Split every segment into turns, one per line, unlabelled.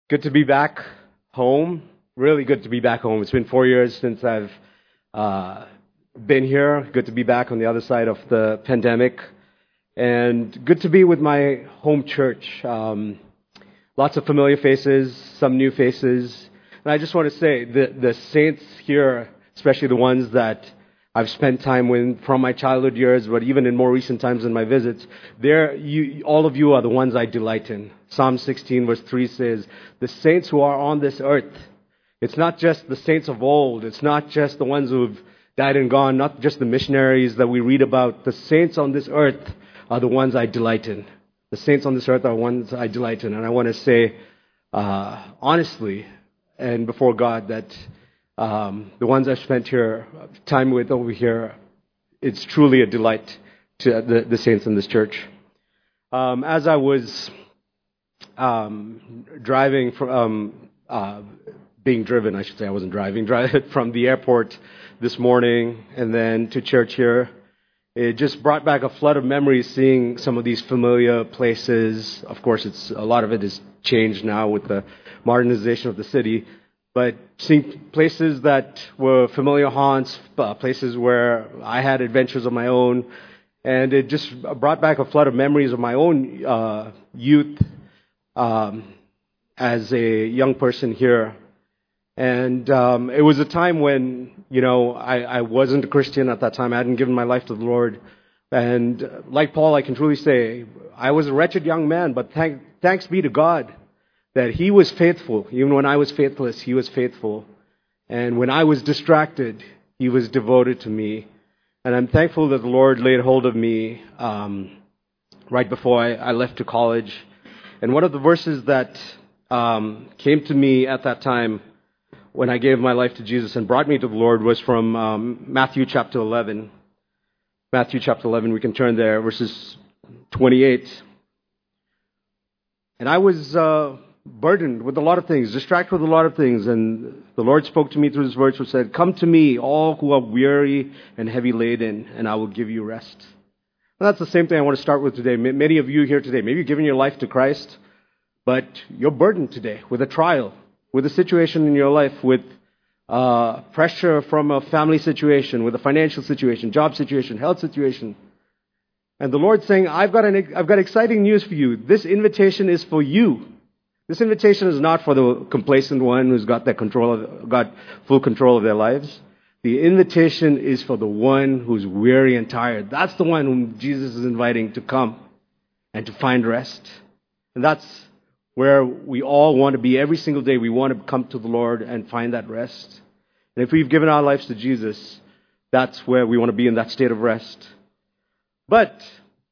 Good to be back home. Really good to be back home. It's been 4 years since I've been here. Good to be back on the other side of the pandemic. And good to be with my home church. Lots of familiar faces, some new faces. And I just want to say, the saints here, especially the ones that I've spent time with from my childhood years, but even in more recent times in my visits, all of you are the ones I delight in. Psalm 16 verse 3 says, the saints who are on this earth, it's not just the saints of old, it's not just the ones who've died and gone, not just the missionaries that we read about. The saints on this earth are the ones I delight in. The saints on this earth are the ones I delight in. And I want to say, honestly, and before God, that the ones I've spent time with over here, it's truly a delight to the saints in this church. As I was driving being driven, I should say, I wasn't driving from the airport this morning and then to church here, it just brought back a flood of memories seeing some of these familiar places. Of course, a lot of it is changed now with the modernization of the city. But seeing places that were familiar haunts, places where I had adventures of my own, and it just brought back a flood of memories of my own youth as a young person here. And it was a time when, I wasn't a Christian at that time. I hadn't given my life to the Lord. And like Paul, I can truly say, I was a wretched young man, but thanks be to God that He was faithful. Even when I was faithless, He was faithful. And when I was distracted, He was devoted to me. And I'm thankful that the Lord laid hold of me right before I left to college. And one of the verses that came to me at that time when I gave my life to Jesus and brought me to the Lord was from Matthew chapter 11. Matthew chapter 11, we can turn there, verses 28. And I was burdened with a lot of things, distracted with a lot of things. And the Lord spoke to me through this verse which said, "Come to me, all who are weary and heavy laden, and I will give you rest." And that's the same thing I want to start with today. Many of you here today, maybe you've given your life to Christ, but you're burdened today with a trial, with a situation in your life, with pressure from a family situation, with a financial situation, job situation, health situation. And the Lord's saying, I've got exciting news for you. This invitation is for you. This invitation is not for the complacent one who's got full control of their lives. The invitation is for the one who's weary and tired. That's the one whom Jesus is inviting to come and to find rest. And that's where we all want to be every single day. We want to come to the Lord and find that rest. And if we've given our lives to Jesus, that's where we want to be, in that state of rest. But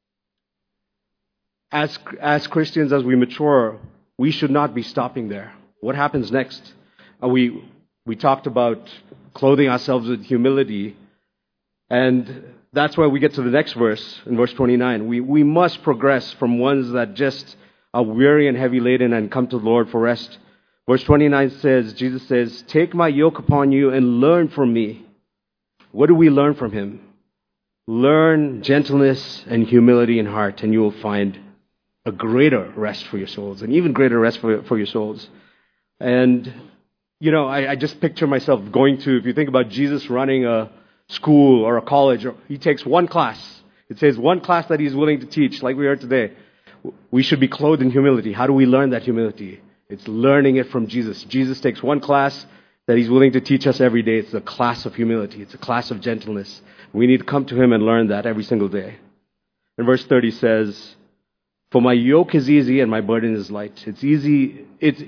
as Christians, as we mature, we should not be stopping there. What happens next? We talked about clothing ourselves with humility, and that's where we get to the next verse, in verse 29. We must progress from ones that just are weary and heavy laden and come to the Lord for rest. Verse 29 says, Jesus says, "Take my yoke upon you and learn from me." What do we learn from Him? Learn gentleness and humility in heart, and you will find a greater rest for your souls, an even greater rest for your souls. And, I just picture myself going to, if you think about Jesus running a school or a college, He takes one class. It says one class that He's willing to teach, like we heard today. We should be clothed in humility. How do we learn that humility? It's learning it from Jesus. Jesus takes one class that He's willing to teach us every day. It's a class of humility. It's a class of gentleness. We need to come to Him and learn that every single day. And verse 30 says, "For my yoke is easy and my burden is light." It's easy.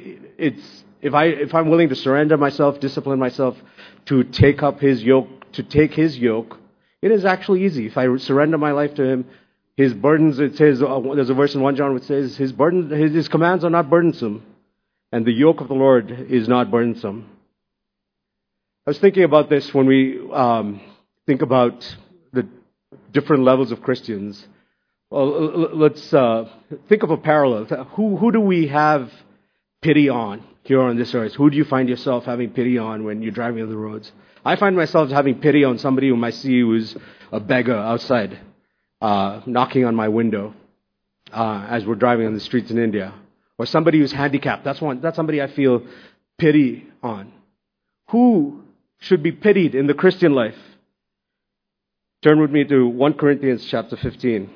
If I'm willing to surrender myself, discipline myself to take up His yoke, it is actually easy. If I surrender my life to Him, His burdens, it says, there's a verse in 1 John which says, His commands are not burdensome, and the yoke of the Lord is not burdensome. I was thinking about this when we think about the different levels of Christians. Well, let's think of a parallel. Who do we have pity on here on this earth? Who do you find yourself having pity on when you're driving on the roads? I find myself having pity on somebody whom I see who's a beggar outside, knocking on my window as we're driving on the streets in India. Or somebody who's handicapped. That's somebody I feel pity on. Who should be pitied in the Christian life? Turn with me to 1 Corinthians chapter 15.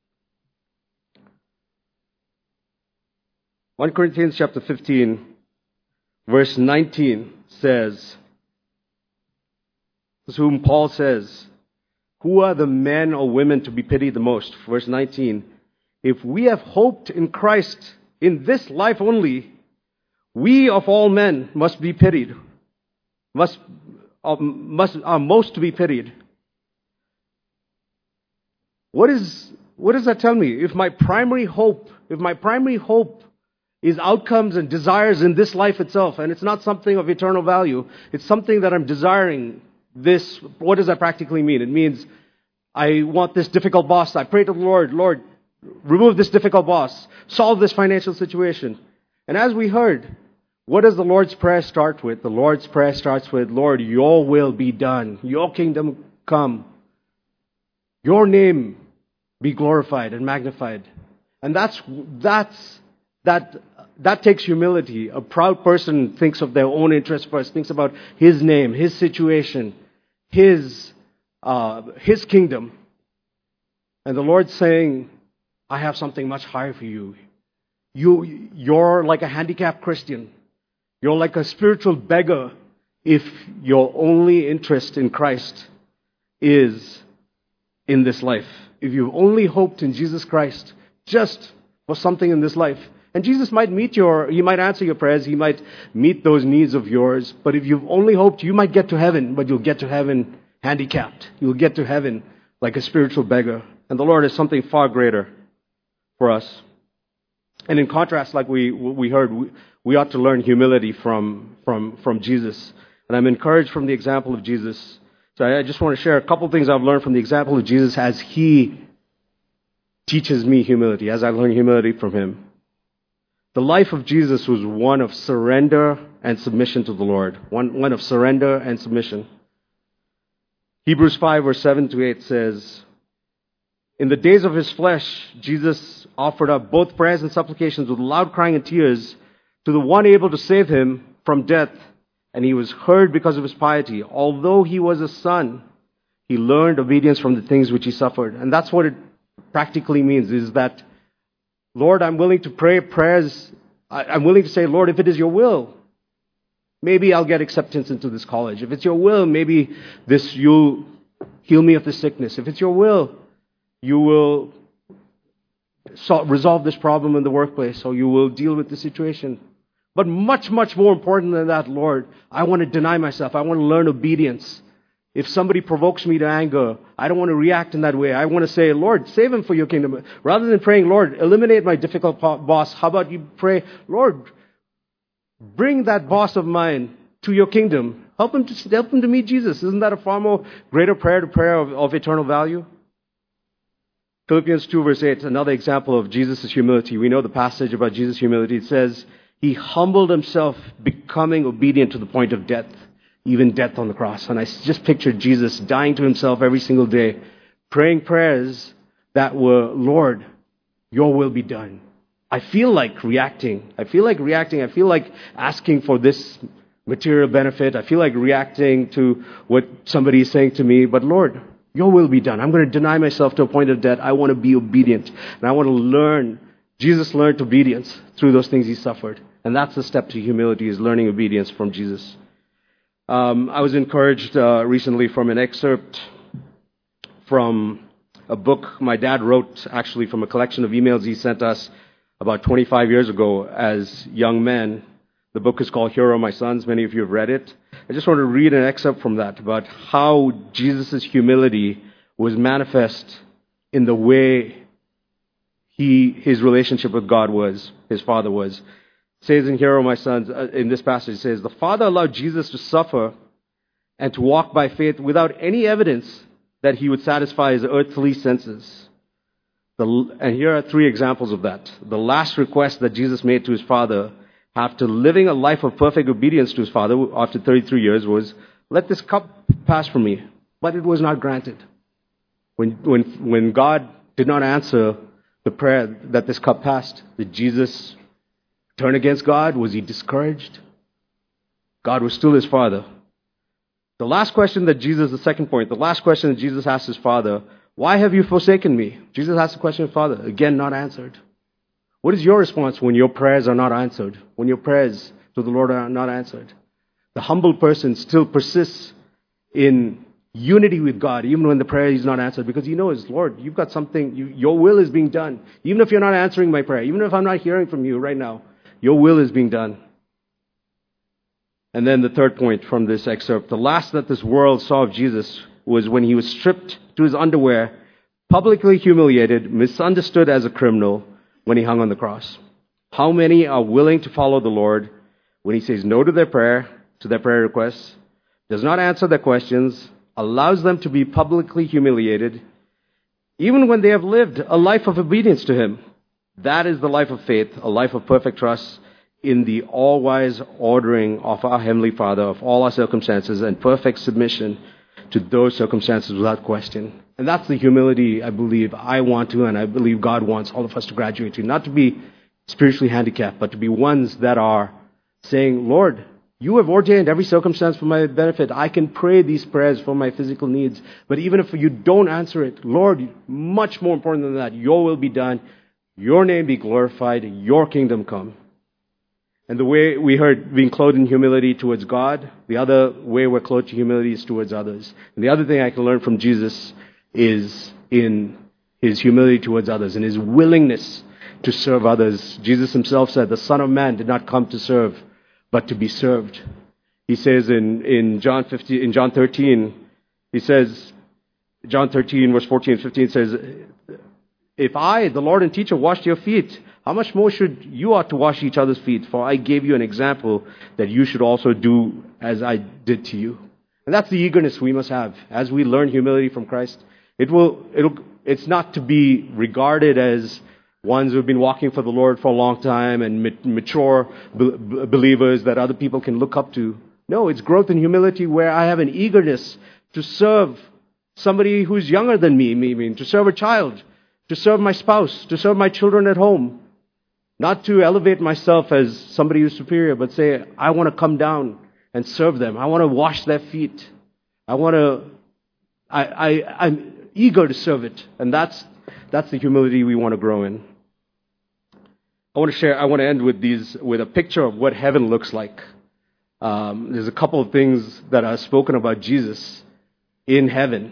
1 Corinthians chapter 15, verse 19 says, this is whom Paul says, who are the men or women to be pitied the most? Verse 19, if we have hoped in Christ in this life only, we of all men must be pitied, are most to be pitied. What does that tell me? If my primary hope is outcomes and desires in this life itself, and it's not something of eternal value, it's something that I'm desiring this, what does that practically mean? It means I want this difficult boss. I pray to the Lord, Lord, remove this difficult boss, solve this financial situation. And as we heard, what does the Lord's Prayer start with? The Lord's Prayer starts with, Lord, your will be done, your kingdom come, your name be glorified and magnified. And that takes humility. A proud person thinks of their own interest first, thinks about his name, his situation, his kingdom. And the Lord's saying, I have something much higher for you. You're like a handicapped Christian. You're like a spiritual beggar if your only interest in Christ is in this life. If you've only hoped in Jesus Christ just for something in this life. And Jesus might He might answer your prayers, He might meet those needs of yours. But if you've only hoped, you might get to heaven, but you'll get to heaven handicapped. You'll get to heaven like a spiritual beggar. And the Lord has something far greater for us. And in contrast, like we heard, we ought to learn humility from Jesus. And I'm encouraged from the example of Jesus. So I just want to share a couple things I've learned from the example of Jesus as He teaches me humility, as I learn humility from Him. The life of Jesus was one of surrender and submission to the Lord. One of surrender and submission. Hebrews 5 verse 7 to 8 says, in the days of His flesh, Jesus offered up both prayers and supplications with loud crying and tears to the one able to save Him from death. And He was heard because of His piety. Although He was a son, He learned obedience from the things which He suffered. And that's what it practically means, is that, Lord, I'm willing to pray prayers. I'm willing to say, Lord, if it is your will, maybe I'll get acceptance into this college. If it's your will, maybe you'll heal me of this sickness. If it's your will, you will resolve this problem in the workplace, or you will deal with the situation. But much, much more important than that, Lord, I want to deny myself. I want to learn obedience. If somebody provokes me to anger, I don't want to react in that way. I want to say, Lord, save him for your kingdom. Rather than praying, Lord, eliminate my difficult boss, how about you pray, Lord, bring that boss of mine to your kingdom. Help him to meet Jesus. Isn't that a far more greater prayer to prayer of eternal value? Philippians 2 verse 8, another example of Jesus' humility. We know the passage about Jesus' humility. It says, He humbled Himself, becoming obedient to the point of death, even death on the cross. And I just pictured Jesus dying to Himself every single day, praying prayers that were, Lord, your will be done. I feel like reacting. I feel like asking for this material benefit. I feel like reacting to what somebody is saying to me. But Lord, your will be done. I'm going to deny myself to a point of death. I want to be obedient. And I want to learn. Jesus learned obedience through those things He suffered. And that's the step to humility, is learning obedience from Jesus. I was encouraged recently from an excerpt from a book my dad wrote, actually from a collection of emails he sent us about 25 years ago as young men. The book is called Here Are My Sons. Many of you have read it. I just want to read an excerpt from that about how Jesus' humility was manifest in the way his relationship with God was, His Father was. It says in Here Are My Sons, in this passage, it says, the Father allowed Jesus to suffer and to walk by faith without any evidence that He would satisfy His earthly senses. And here are 3 examples of that. The last request that Jesus made to His Father after living a life of perfect obedience to His Father after 33 years was, let this cup pass from me. But it was not granted. When God did not answer the prayer that this cup passed, that Jesus turn against God? Was he discouraged? God was still his Father. The last question that Jesus asked his Father, why have you forsaken me? Jesus asked the question of Father, again not answered. What is your response when your prayers are not answered? When your prayers to the Lord are not answered? The humble person still persists in unity with God, even when the prayer is not answered, because he knows, Lord, you've got something, your will is being done. Even if you're not answering my prayer, even if I'm not hearing from you right now, your will is being done. And then the third point from this excerpt, the last that this world saw of Jesus was when he was stripped to his underwear, publicly humiliated, misunderstood as a criminal when he hung on the cross. How many are willing to follow the Lord when he says no to their prayer requests, does not answer their questions, allows them to be publicly humiliated, even when they have lived a life of obedience to him? That is the life of faith, a life of perfect trust in the all-wise ordering of our Heavenly Father of all our circumstances and perfect submission to those circumstances without question. And that's the humility I believe I want to, and I believe God wants all of us to graduate to. Not to be spiritually handicapped, but to be ones that are saying, Lord, you have ordained every circumstance for my benefit. I can pray these prayers for my physical needs. But even if you don't answer it, Lord, much more important than that, your will be done, your name be glorified, your kingdom come. And the way we heard being clothed in humility towards God, the other way we're clothed to humility is towards others. And the other thing I can learn from Jesus is in his humility towards others and his willingness to serve others. Jesus himself said, the Son of Man did not come to serve, but to be served. He says in John 13, he says, John 13, verse 14 and 15 says, if I, the Lord and teacher, washed your feet, how much more should you ought to wash each other's feet? For I gave you an example that you should also do as I did to you. And that's the eagerness we must have as we learn humility from Christ. It's not to be regarded as ones who have been walking for the Lord for a long time and mature believers that other people can look up to. No, it's growth in humility where I have an eagerness to serve somebody who's younger than me, to serve a child, to serve my spouse, to serve my children at home. Not to elevate myself as somebody who's superior, but say, I want to come down and serve them. I want to wash their feet. I'm eager to serve it. And that's the humility we want to grow in. I want to end with a picture of what heaven looks like. There's a couple of things that are spoken about Jesus in heaven.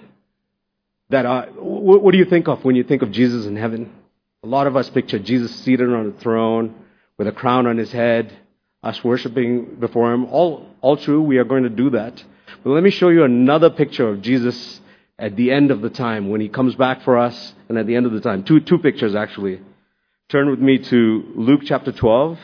What do you think of when you think of Jesus in heaven? A lot of us picture Jesus seated on a throne with a crown on his head, us worshiping before him. All true, we are going to do that. But let me show you another picture of Jesus at the end of the time, when he comes back for us, and at the end of the time. Two pictures, actually. Turn with me to Luke chapter 12,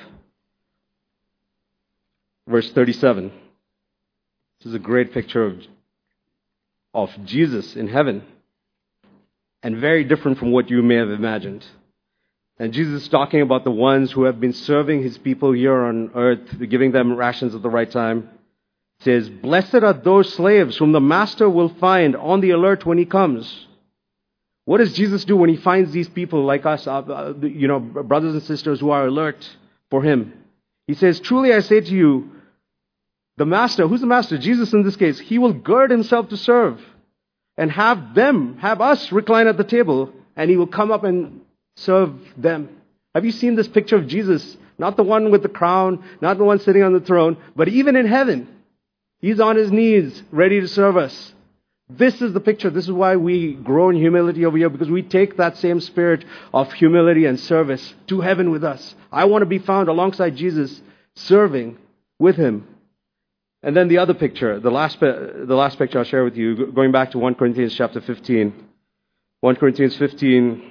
verse 37. This is a great picture of Jesus in heaven, and very different from what you may have imagined. And Jesus is talking about the ones who have been serving his people here on earth, giving them rations at the right time. It says, blessed are those slaves whom the master will find on the alert when he comes. What does Jesus do when he finds these people like us, brothers and sisters who are alert for him? He says, truly I say to you, the master, who's the master? Jesus in this case, he will gird himself to serve and have us recline at the table, and he will come up and serve them. Have you seen this picture of Jesus? Not the one with the crown, not the one sitting on the throne, but even in heaven, he's on his knees, ready to serve us. This is the picture. This is why we grow in humility over here, because we take that same spirit of humility and service to heaven with us. I want to be found alongside Jesus, serving with him. And then the other picture, the last picture I'll share with you, going back to 1 Corinthians chapter 15. 1 Corinthians 15,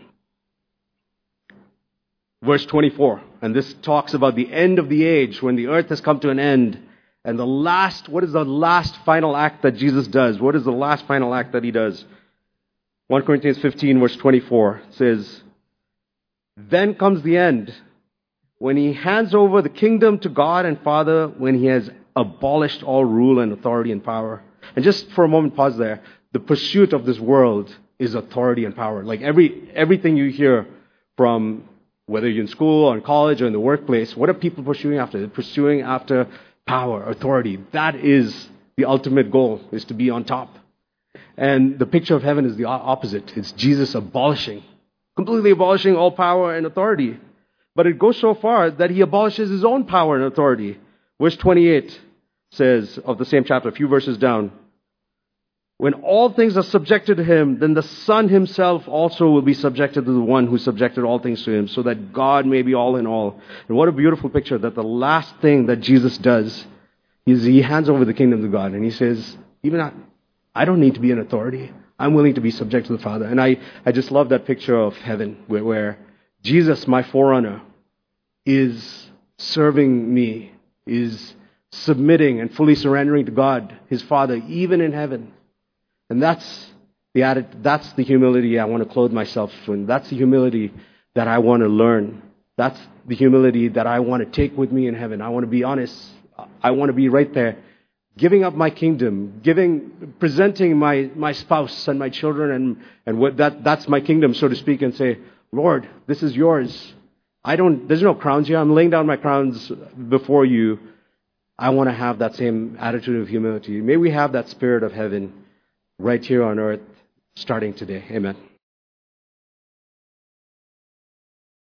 verse 24. And this talks about the end of the age, when the earth has come to an end. And what is the last final act that Jesus does? What is the last final act that he does? 1 Corinthians 15, verse 24 says, then comes the end, when he hands over the kingdom to God and Father, when he has abolished all rule and authority and power. And just for a moment, pause there. The pursuit of this world is authority and power. Like everything you hear from Whether you're in school or in college or in the workplace, what are people pursuing after? They're pursuing after power, authority. That is the ultimate goal, is to be on top. And the picture of heaven is the opposite. It's Jesus completely abolishing all power and authority. But it goes so far that he abolishes his own power and authority. Verse 28 says, of the same chapter, a few verses down, when all things are subjected to him, then the Son himself also will be subjected to the one who subjected all things to him, so that God may be all in all. And what a beautiful picture that the last thing that Jesus does is he hands over the kingdom to God. And he says, I don't need to be an authority. I'm willing to be subject to the Father. And I just love that picture of heaven where Jesus, my forerunner, is serving me, is submitting and fully surrendering to God, his Father, even in heaven. And that's the humility I want to clothe myself in. That's the humility that I want to learn. That's the humility that I want to take with me in heaven. I want to be honest. I want to be right there, giving up my kingdom, presenting my spouse and my children and that's my kingdom, so to speak, and say, Lord, this is yours. There's no crowns here. I'm laying down my crowns before you. I want to have that same attitude of humility. May we have that spirit of heaven right here on earth, starting today. Amen.